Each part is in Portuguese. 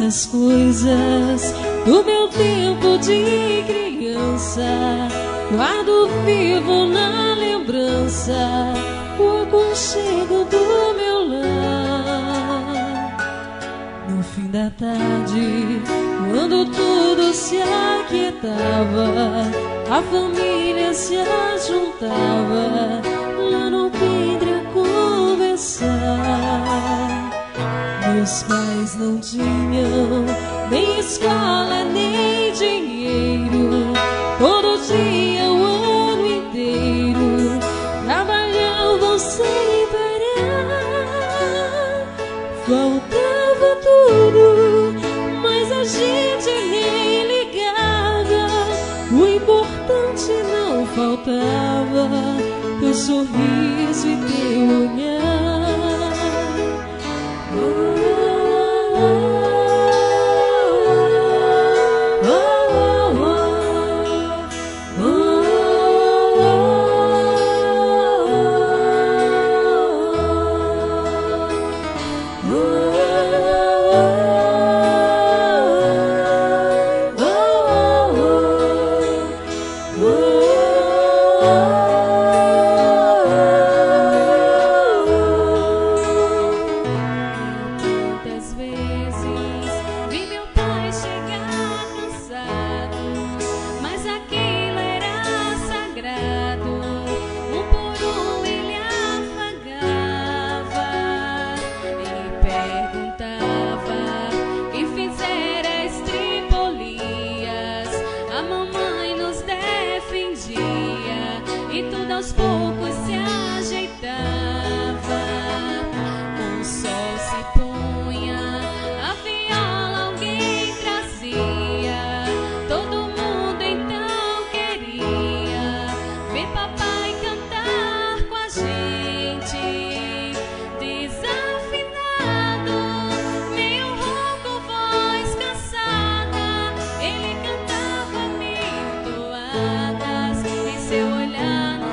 As coisas do meu tempo de criança guardo vivo na lembrança o aconchego do meu lar. No fim da tarde, quando tudo se aquietava, a família se ajuntava lá no alpendre a conversar. Meus pais não tinham nem escola, nem dinheiro. Todo dia, o ano inteiro, trabalhavam sem parar. Faltava tudo, mas a gente nem ligava. O importante não faltava, teu sorriso e teu olhar. Aos poucos se ajeitava, o sol se punha, a viola alguém trazia. Todo mundo então queria ver papai cantar com a gente. Desafinado, meio rouco, voz cansada, ele cantava mil toadas em seu olhar.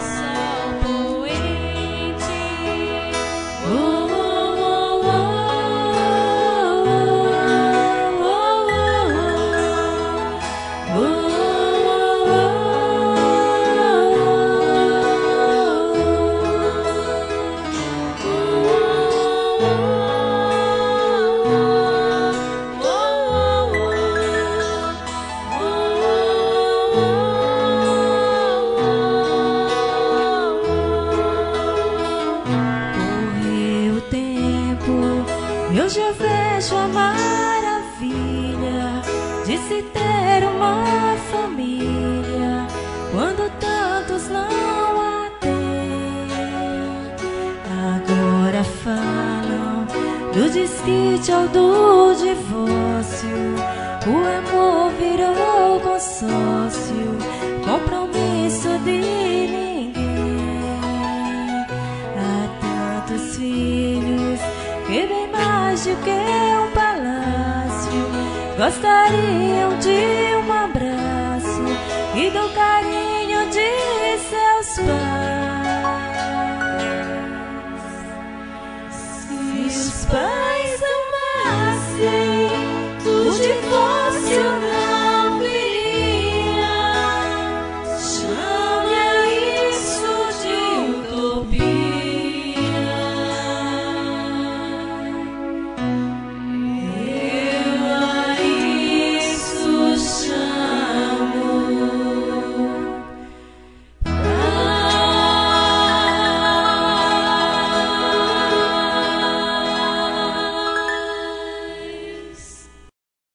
Eu já vejo a maravilha de se ter uma família quando tantos não a têm. Agora falam do desquite ou do divórcio. O amor virou consórcio, compromisso de ninguém. Há tantos filhos que bem mais do que um palácio gostariam de um abraço e do carinho de seus pais.